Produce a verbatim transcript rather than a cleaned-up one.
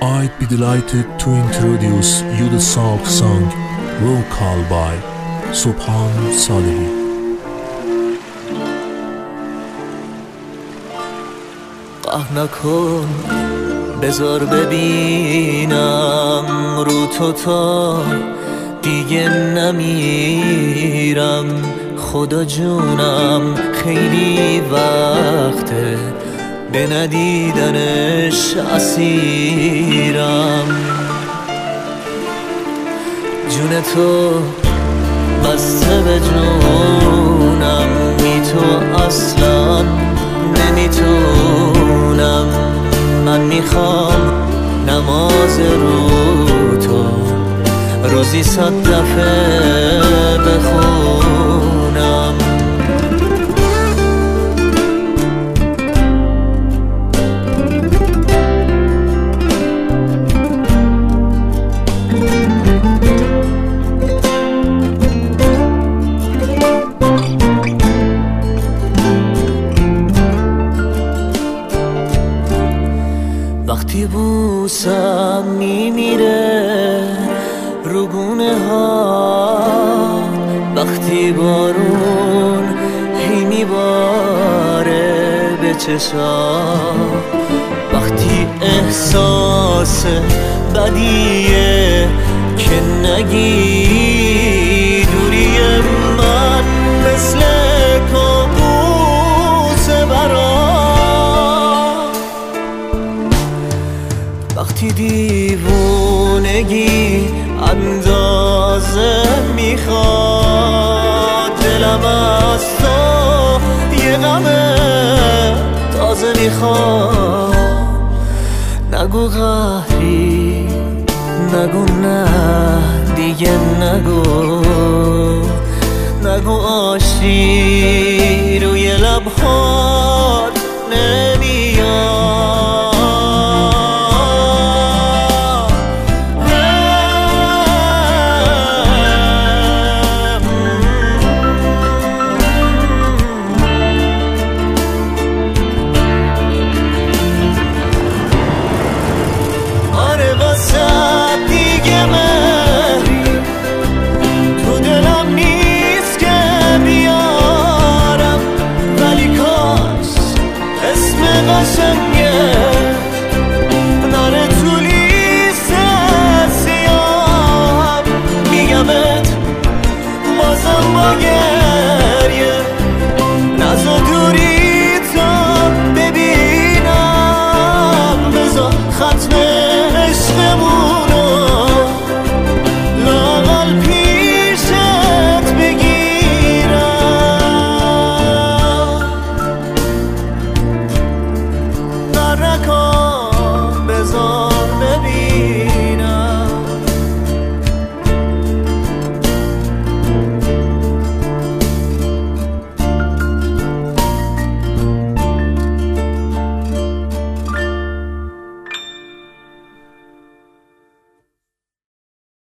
I'd be delighted to introduce you the Sauk song vocal by Subhan Salehi. قهر نکن بذار ببینم رو تو تا دیگه نمیرم. خدا جونم خیلی وقته به ندیدنش اسیرم. جون تو بسته به جونم، بی تو اصلا نمیتونم. من میخوام نماز رو تو روزی صد دفعه بخونم. وقتی بوسم میمیره رو گونه ها، وقتی بارون هی میباره به چشا، وقتی احساس بدیه که نگی دوری من مثل کابوس برا، وقتی دیوونگی اندازه میخواد دلم از تو یه غم تازه میخواد. نگو قهری، نگو نه دیگه نگو، نگو آشتی روی لبهات نمیاد. نره تو لیست سیاه میگمت بازم با گریه، نزا دوری تا ببینم، بزا ختم